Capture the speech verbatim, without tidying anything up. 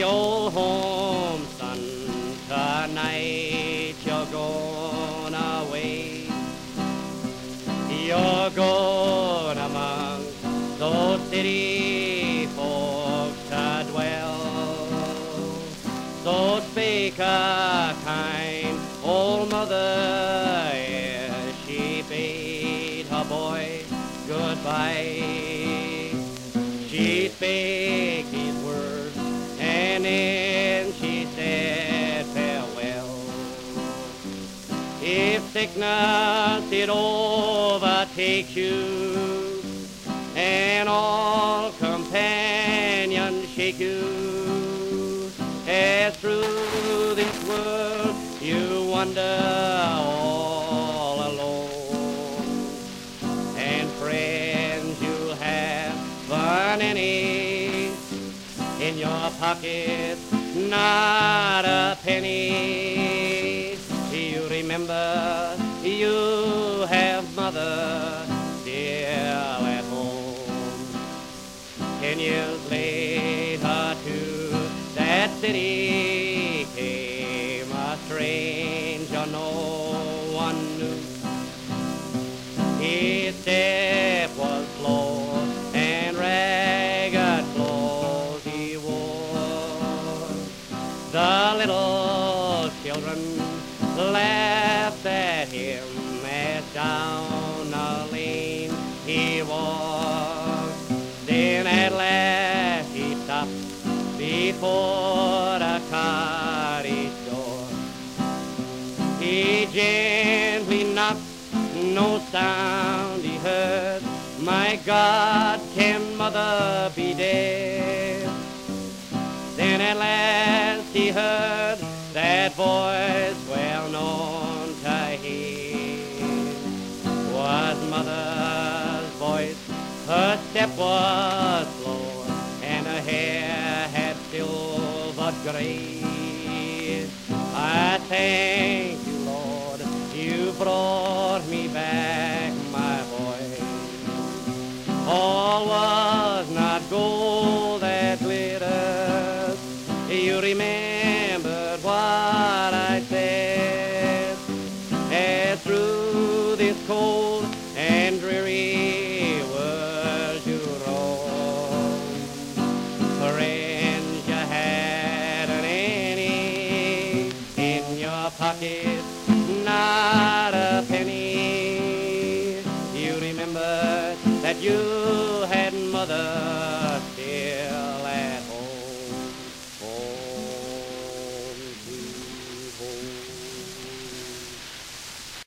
the old home, son, tonight you're going away. You're going among those city folks to dwell. So spake a kind old mother as she bade her boy goodbye. She spake these words and then she said farewell. If sickness it overtakes you and all companions shake you, as through this world you wander all alone, and friends you'll have but any in your pocket, not a penny. You remember you have mother still at home. Ten years later to that city came a stranger no one knew. His step was slow and ragged clothes he wore. The little children laughed at him as down a lane he walked. Then at last he stopped before the cottage door. He gently knocked, no sound he heard. My God, can mother be dead? Then at last he heard that voice well known to him. Was mother's voice, her step was slow, and her hair had silver gray. I thank you, Lord, you brought me back, my boy. All was not gold that glitters. You remembered what I said, as through this cold and dreary world you roam. Friends you hadn't any in your pocket, not a penny. You remember that you had mother